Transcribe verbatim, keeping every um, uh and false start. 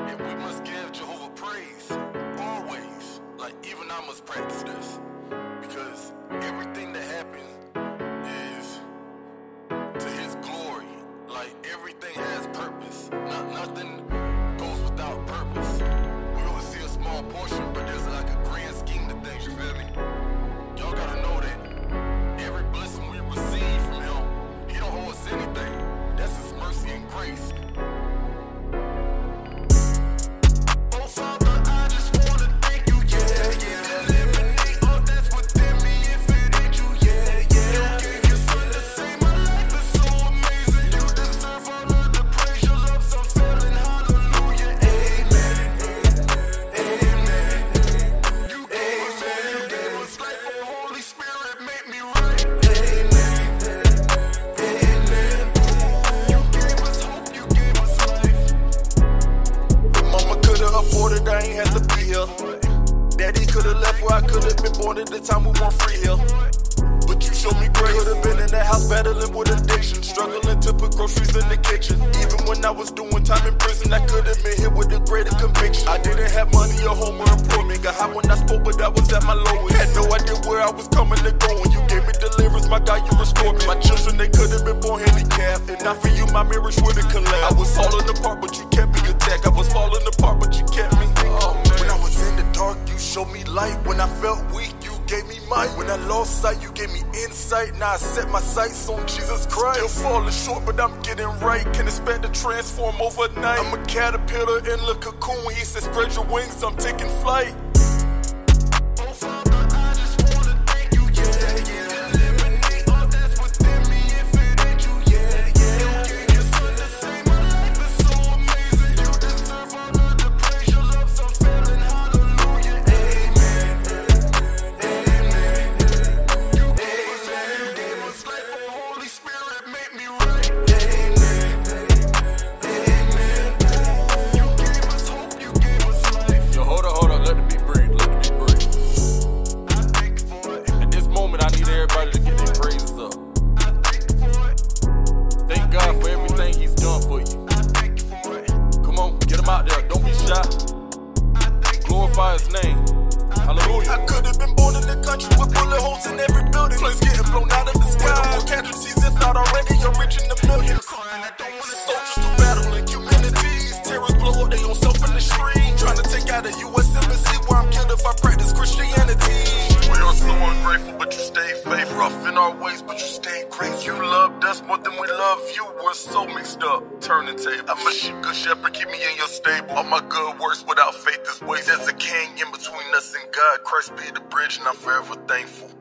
And we must give Jehovah praise, always. Like, even I must practice this. Because everything that happens is to his glory. Like, everything has purpose. Not, nothing goes without purpose. We only see a small portion, but there's like a grand scheme to things, you feel me? Y'all gotta know that every blessing we receive from him, he don't owe us anything. That's his mercy and grace. Oh, Father, I just wanna thank you, yeah, yeah. Eliminate all that's within me if it ain't you, yeah, yeah. You gave your son to save my life, it's so amazing. You deserve all of the praise, your love's unfailing, hallelujah, amen, amen. You gave us hope, you gave us life, oh Holy Spirit, make me right, amen, amen. You gave us hope, you gave us life. Mama could've afforded, I ain't had to be here. Daddy could've left where I could've been born at the time we weren't free here. But you showed me grace. Could've been in the house battling with addiction, struggling to put groceries in the kitchen. Even when I was doing time in prison, I could've been hit with a greater conviction. I didn't have money or home or employment. Got high when I spoke, but I was at my lowest. Had no idea where I was coming and going. You gave me deliverance, my God, you restored me. My children, they could've been born handicapped. If not for you, my marriage would've collapsed. I was falling apart, but you kept me intact. I was falling apart, but you kept me. Oh, man. When I was in the dark, you showed me light. When I felt weak, you gave me might. When I lost sight, you gave me insight. Now I set my sights on Jesus Christ. Still falling short, but I'm getting right. Can expect to transform overnight. I'm a caterpillar in the cocoon. He said, spread your wings, I'm taking flight. Oh, Father, I just wanna thank you, yeah, yeah. Eliminate all that's within me if it ain't you, yeah, yeah. You gave your son to save my life, it's so amazing. You deserve all of the praise, your love's unfailing, hallelujah, amen, amen. You gave us hope, you gave us life, oh Holy Spirit, make me right, amen, amen. You gave us hope, you gave us life. Yo, hold up, hold up, let the beat breathe, let the beat breathe. I thank you for it, At this moment, I need everybody to get their praises up. I thank you for it, Thank God for everything he's done for you. I thank you for it, Come on, get him out there, don't be shy. I thank you. Glorify his name. Hallelujah. I could have been born in the country with bullet holes in every building. Planes getting blown out of the sky. No more casualties, if not already, you're rich in the millions. Soldiers do battle in communities. Terrorists blow up their own self in the street. Trying to take out a U S embassy where I'm killed if I practice Christianity. We are so ungrateful, but you stay faithful. Rough in our ways, but you stay great. You loved us more than we love you. We're so mixed up, turning tables. I'm a sheep, good shepherd, keep me in your stable. All my good works without faith is waste. There's a king in between us and God. Christ be the bridge, and I'm forever thankful.